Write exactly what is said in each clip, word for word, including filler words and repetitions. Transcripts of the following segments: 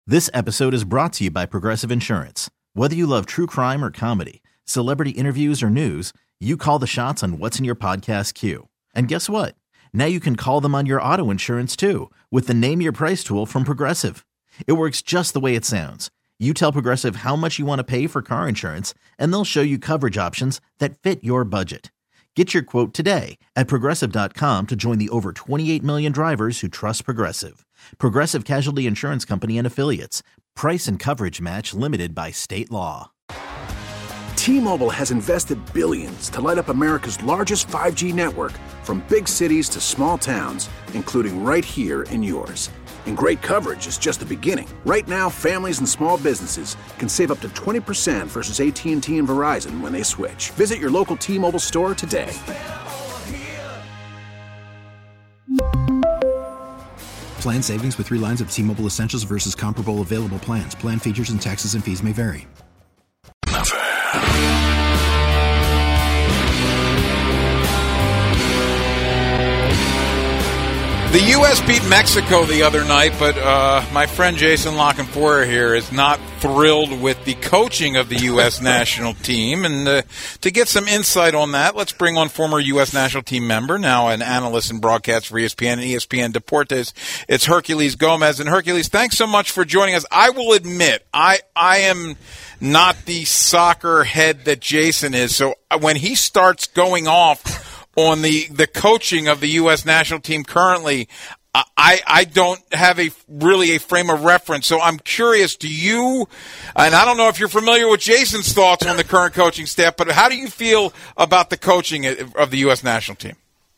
This episode is brought to you by Progressive Insurance. Whether you love true crime or comedy, celebrity interviews or news, you call the shots on what's in your podcast queue. And guess what? Now you can call them on your auto insurance too with the Name Your Price tool from Progressive. It works just the way it sounds. You tell Progressive how much you want to pay for car insurance, and they'll show you coverage options that fit your budget. Get your quote today at Progressive dot com to join the over twenty-eight million drivers who trust Progressive. Progressive Casualty Insurance Company and Affiliates. Price and coverage match limited by state law. T-Mobile has invested billions to light up America's largest five G network, from big cities to small towns, including right here in yours. And great coverage is just the beginning. Right now, families and small businesses can save up to twenty percent versus A T and T and Verizon when they switch. Visit your local T-Mobile store today. Plan savings with three lines of T-Mobile Essentials versus comparable available plans. Plan features and taxes and fees may vary. The U S beat Mexico the other night, but uh, my friend Jason Lockenfoyer here is not thrilled with the coaching of the U S national team. And uh, to get some insight on that, let's bring on former U S national team member, now an analyst and broadcast for E S P N and E S P N Deportes. It's Herculez Gomez. And Herculez, thanks so much for joining us. I will admit, I I am not the soccer head that Jason is. So when he starts going off on the, the coaching of the U S national team currently, I, I don't have a really a frame of reference. So I'm curious, do you, and I don't know if you're familiar with Jason's thoughts on the current coaching staff, but how do you feel about the coaching of the U S national team?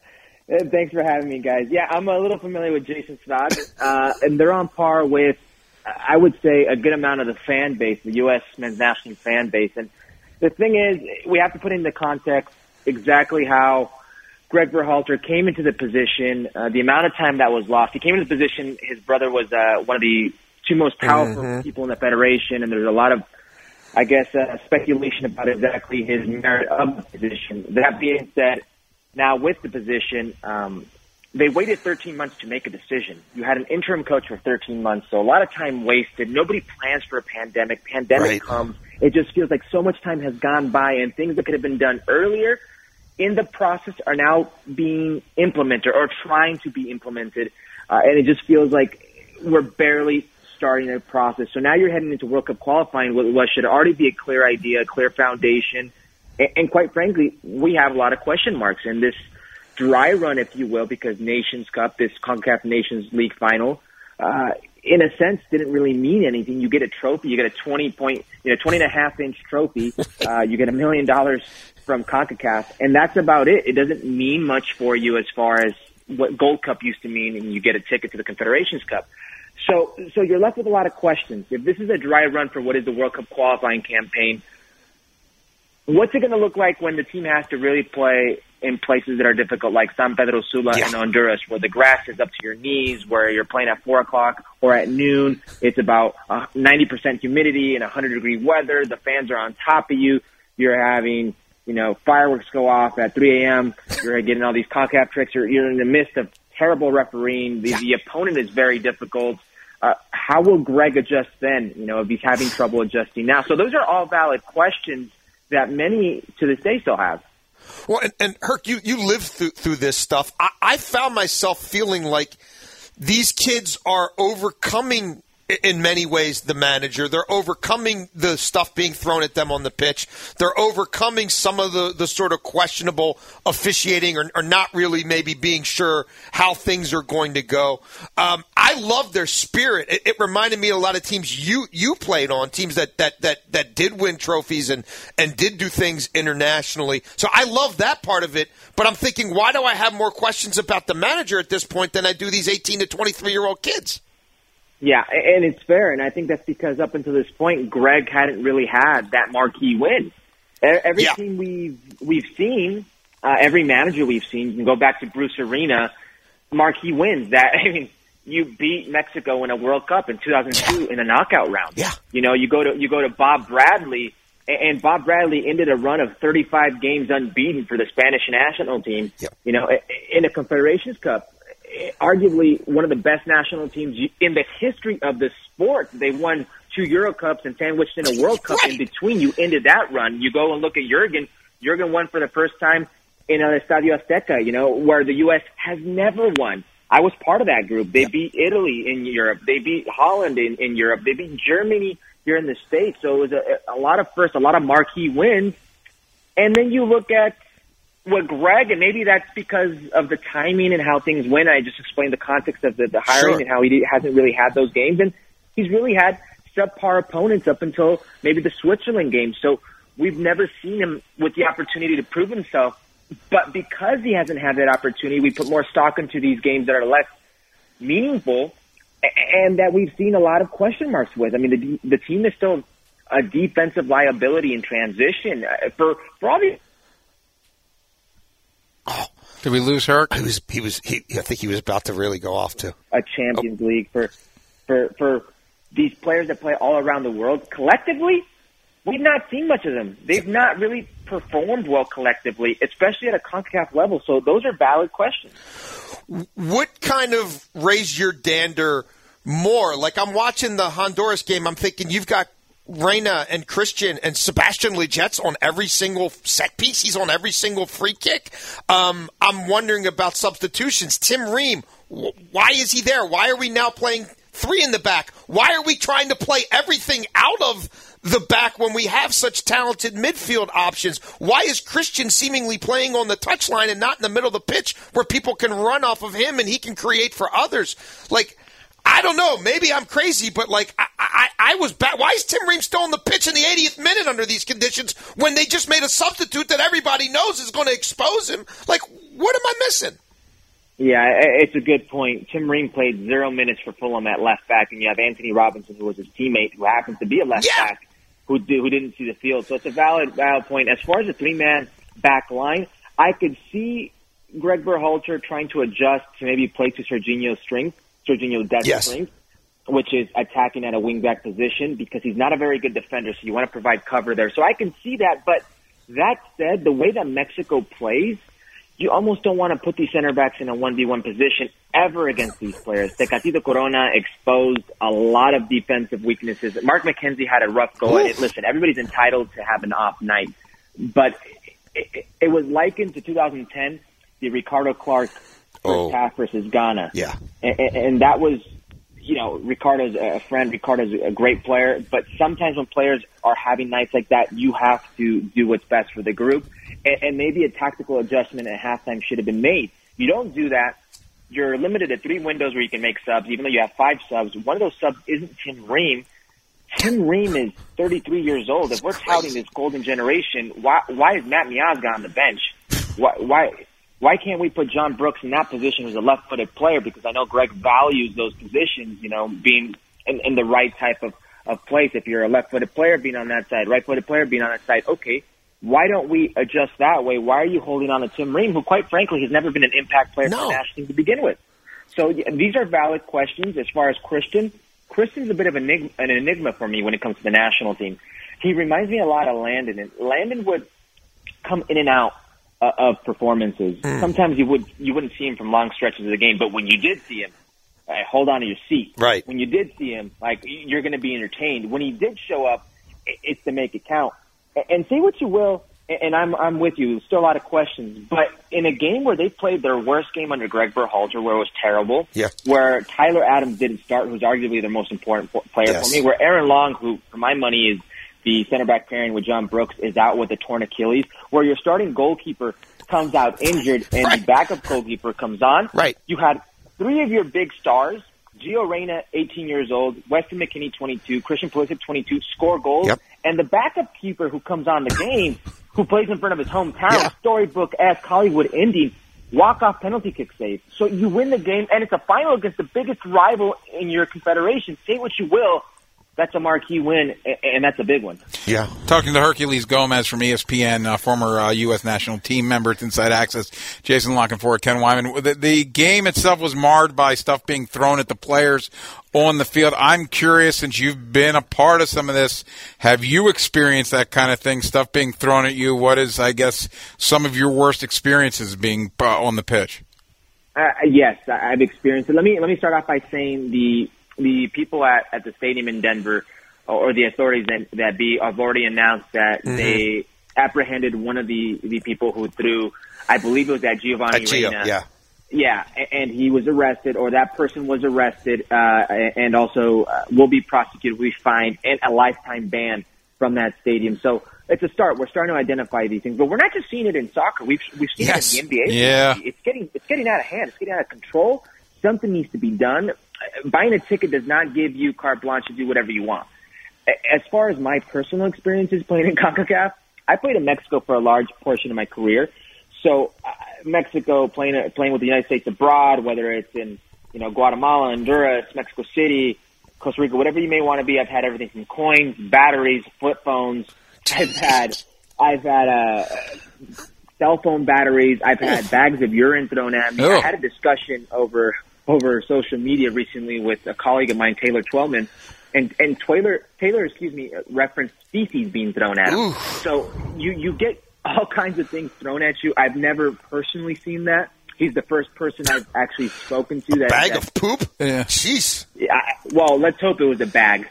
Thanks for having me, guys. Yeah, I'm a little familiar with Jason's thoughts, uh, and they're on par with, I would say, a good amount of the fan base, the U S men's national team fan base. And the thing is, we have to put into context exactly how Greg Berhalter came into the position, uh, the amount of time that was lost. He came into the position, his brother was uh, one of the two most powerful mm-hmm. people in the federation, and there's a lot of, I guess, uh, speculation about exactly his merit of the position. That being said, now with the position, um, they waited thirteen months to make a decision. You had an interim coach for thirteen months, so a lot of time wasted. Nobody plans for a pandemic. Pandemic right. comes. It just feels like so much time has gone by, and things that could have been done earlier in the process are now being implemented or trying to be implemented. Uh, and it just feels like we're barely starting the process. So now you're heading into World Cup qualifying with what should already be a clear idea, a clear foundation. And, and quite frankly, we have a lot of question marks in this dry run, if you will, because Nations Cup, this CONCACAF Nations League final, uh, in a sense, didn't really mean anything. You get a trophy, you get a twenty point, you know, twenty and a half inch trophy. Uh, you get a million dollars from CONCACAF, and that's about it. It doesn't mean much for you as far as what Gold Cup used to mean, and you get a ticket to the Confederations Cup. So, so you're left with a lot of questions. If this is a dry run for what is the World Cup qualifying campaign, what's it going to look like when the team has to really play in places that are difficult, like San Pedro Sula yeah. in Honduras, where the grass is up to your knees, where you're playing at four o'clock or at noon. It's about uh, ninety percent humidity and one hundred degree weather. The fans are on top of you. You're having, you know, fireworks go off at three a.m. You're getting all these CONCACAF tricks. You're, you're in the midst of terrible refereeing. The, yeah. the opponent is very difficult. Uh, how will Greg adjust then, you know, if he's having trouble adjusting now? So those are all valid questions that many to this day still have. Well, and, and Herc, you, you lived through, through this stuff. I, I found myself feeling like these kids are overcoming, in many ways, the manager. They're overcoming the stuff being thrown at them on the pitch. They're overcoming some of the, the sort of questionable officiating or, or not really maybe being sure how things are going to go. Um, I love their spirit. It, it reminded me of a lot of teams you you played on, teams that that that, that did win trophies and, and did do things internationally. So I love that part of it. But I'm thinking, why do I have more questions about the manager at this point than I do these eighteen to twenty-three-year-old kids? Yeah, and it's fair, and I think that's because up until this point, Greg hadn't really had that marquee win. Every yeah. team we've we've seen, uh, every manager we've seen, you can go back to Bruce Arena, marquee wins. That I mean, you beat Mexico in a World Cup in two thousand two in a knockout round. Yeah, you know, you go to you go to Bob Bradley, and Bob Bradley ended a run of thirty-five games unbeaten for the Spanish national team. Yeah. You know, in a Confederations Cup. Arguably one of the best national teams in the history of the sport. They won two Euro Cups and sandwiched in a World Cup in between. You ended that run. You go and look at Jurgen. Jurgen won for the first time in an Estadio Azteca, you know, where the U S has never won. I was part of that group. They beat Italy in Europe. They beat Holland in, in Europe. They beat Germany here in the States. So it was a, a lot of firsts, a lot of marquee wins. And then you look at what Greg, and maybe that's because of the timing and how things went. I just explained the context of the, the hiring Sure. and how he hasn't really had those games. And he's really had subpar opponents up until maybe the Switzerland game. So we've never seen him with the opportunity to prove himself. But because he hasn't had that opportunity, we put more stock into these games that are less meaningful and that we've seen a lot of question marks with. I mean, the, the team is still a defensive liability in transition. For, for all the Oh, did we lose Herc? He was. He was. He, I think he was about to really go off too. A Champions oh. League for for for these players that play all around the world collectively. We've not seen much of them. They've not really performed well collectively, especially at a CONCACAF level. So those are valid questions. What kind of raised your dander more? Like I'm watching the Honduras game. I'm thinking you've got Reyna and Christian and Sebastian Leget's on every single set piece. He's on every single free kick. Um, I'm wondering about substitutions. Tim Ream, why is he there? Why are we now playing three in the back? Why are we trying to play everything out of the back when we have such talented midfield options? Why is Christian seemingly playing on the touchline and not in the middle of the pitch where people can run off of him and he can create for others? Like, I don't know. Maybe I'm crazy, but like I, I, I was bad. Why is Tim Ream still on the pitch in the eightieth minute under these conditions when they just made a substitute that everybody knows is going to expose him? Like, what am I missing? Yeah, it's a good point. Tim Ream played zero minutes for Fulham at left back, and you have Anthony Robinson, who was his teammate, who happens to be a left yeah. back, who did, who didn't see the field. So it's a valid, valid point. As far as the three-man back line, I could see Greg Berhalter trying to adjust to maybe play to Serginho's strength. Serginho Dest's yes. strength, which is attacking at a wingback position because he's not a very good defender, so you want to provide cover there. So I can see that, but that said, the way that Mexico plays, you almost don't want to put these center backs in a one v one position ever against these players. Tecatito Corona exposed a lot of defensive weaknesses. Mark McKenzie had a rough go at it. Listen, everybody's entitled to have an off night, but it, it was likened to two thousand ten, the Ricardo Clark Oh. first half versus Ghana. Yeah. And, and that was, you know, Ricardo's a friend. Ricardo's a great player. But sometimes when players are having nights like that, you have to do what's best for the group. And, and maybe a tactical adjustment at halftime should have been made. You don't do that. You're limited to three windows where you can make subs, even though you have five subs. One of those subs isn't Tim Ream. Tim Ream is thirty-three years old. If we're touting this golden generation, why, why is Matt Miazga on the bench? Why... why Why can't we put John Brooks in that position as a left-footed player? Because I know Greg values those positions, you know, being in, in the right type of, of place. If you're a left-footed player, being on that side, right-footed player, being on that side. Okay, why don't we adjust that way? Why are you holding on to Tim Ream, who, quite frankly, has never been an impact player no. for the national team to begin with? So yeah, these are valid questions. As far as Christian, Christian's a bit of an enigma, an enigma for me when it comes to the national team. He reminds me a lot of Landon, and Landon would come in and out of performances. Mm. Sometimes you would you wouldn't see him from long stretches of the game, but when you did see him, uh, hold on to your seat. Right. When you did see him, like you're going to be entertained. When he did show up, it's to make it count. And say what you will, and I'm I'm with you. There's still a lot of questions, but in a game where they played their worst game under Greg Berhalter, where it was terrible, yeah. where Tyler Adams didn't start, who's arguably their most important player yes. for me, where Aaron Long, who for my money is the center back pairing with John Brooks, is out with a torn Achilles, where your starting goalkeeper comes out injured and right. the backup goalkeeper comes on. Right. You had three of your big stars, Gio Reyna, eighteen years old, Weston McKennie, twenty-two, Christian Pulisic, twenty-two, score goals, yep. and the backup keeper who comes on the game, who plays in front of his hometown, yeah. storybook-esque Hollywood ending, walk-off penalty kick save. So you win the game, and it's a final against the biggest rival in your confederation. Say what you will, that's a marquee win, and that's a big one. Yeah. Talking to Herculez Gomez from E S P N, uh, former uh, U S national team member at Inside Access, Jason Lockenford, Ken Wyman. The, the game itself was marred by stuff being thrown at the players on the field. I'm curious, since you've been a part of some of this, have you experienced that kind of thing, stuff being thrown at you? What is, I guess, some of your worst experiences being uh, on the pitch? Uh, yes, I've experienced it. Let me let me start off by saying the the people at, at the stadium in Denver, or the authorities that, that be have already announced that mm-hmm. they apprehended one of the, the people who threw, I believe it was at Giovanni at Gio, Reyna. Yeah. Yeah, and he was arrested, or that person was arrested, uh, and also uh, will be prosecuted, will be fined, and a lifetime ban from that stadium. So it's a start. We're starting to identify these things, but we're not just seeing it in soccer. We've we've seen yes. it in the N B A. Yeah, it's getting it's getting out of hand. It's getting out of control. Something needs to be done. Buying a ticket does not give you carte blanche to do whatever you want. As far as my personal experiences playing in CONCACAF, I played in Mexico for a large portion of my career. So uh, Mexico, playing playing with the United States abroad, whether it's in you know Guatemala, Honduras, Mexico City, Costa Rica, whatever you may want to be. I've had everything from coins, batteries, flip phones. I've had I've had uh, cell phone batteries. I've had bags of urine thrown at me. Oh. I had a discussion over over social media recently with a colleague of mine, Taylor Twellman, and and Taylor Taylor, excuse me, referenced feces being thrown at him. Ooh. So you you get all kinds of things thrown at you. I've never personally seen that. He's the first person I've actually spoken to. That bag that, of poop? Yeah. Jeez. Yeah, well, let's hope it was a bag.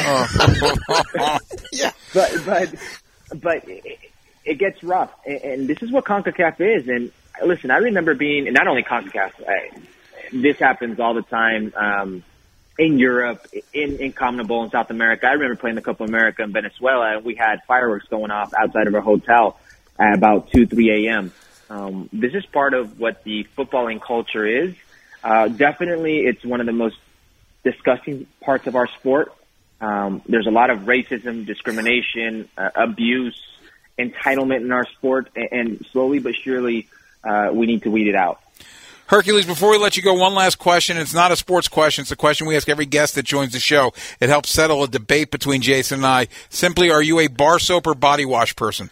yeah. But but but it, it gets rough, and, and this is what CONCACAF is. And listen, I remember being, and not only CONCACAF. I, this happens all the time um, in Europe, in in CONMEBOL in South America. I remember playing the Copa America in Venezuela, and we had fireworks going off outside of our hotel at about two, three a.m. Um, this is part of what the footballing culture is. Uh, definitely, it's one of the most disgusting parts of our sport. Um, there's a lot of racism, discrimination, uh, abuse, entitlement in our sport, and, and slowly but surely, uh, we need to weed it out. Hercules, before we let you go, one last question. It's not a sports question. It's a question we ask every guest that joins the show. It helps settle a debate between Jason and I. Simply, are you a bar soap or body wash person?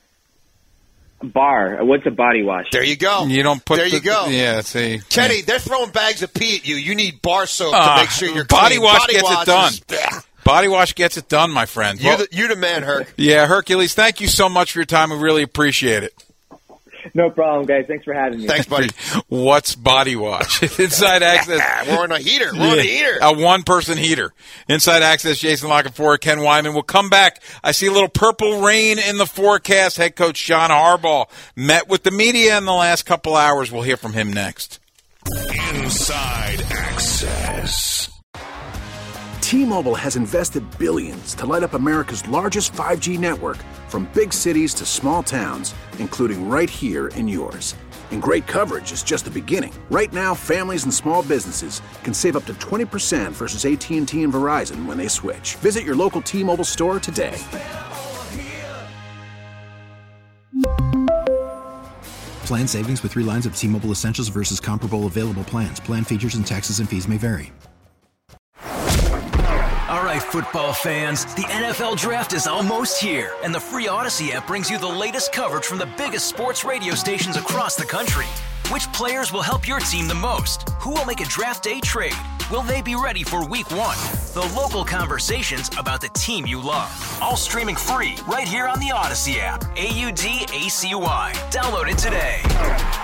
Bar. What's a body wash? There you go. You don't put. There the, you go. Yeah. See, Kenny, yeah. they're throwing bags of pee at you. You need bar soap uh, to make sure you're body clean. wash body gets wash it done. Is, body wash gets it done, my friend. You're, well, the, you're the man, Herc. Yeah, Hercules. Thank you so much for your time. We really appreciate it. No problem, guys. Thanks for having me. Thanks, buddy. What's body wash? Inside Access. We're on a heater. We're yeah, on a heater. A one-person heater. Inside Access, Jason Lockenfora, Ken Wyman. We'll come back. I see a little purple rain in the forecast. Head coach John Harbaugh met with the media in the last couple hours. We'll hear from him next. Inside Access. T-Mobile has invested billions to light up America's largest five G network, from big cities to small towns, including right here in yours. And great coverage is just the beginning. Right now, families and small businesses can save up to twenty percent versus A T and T and Verizon when they switch. Visit your local T-Mobile store today. Plan savings with three lines of T-Mobile Essentials versus comparable available plans. Plan features and taxes and fees may vary. All right, football fans, the N F L Draft is almost here, and the free Odyssey app brings you the latest coverage from the biggest sports radio stations across the country. Which players will help your team the most? Who will make a draft day trade? Will they be ready for week one? The local conversations about the team you love. All streaming free right here on the Odyssey app. A U D A C Y. Download it today.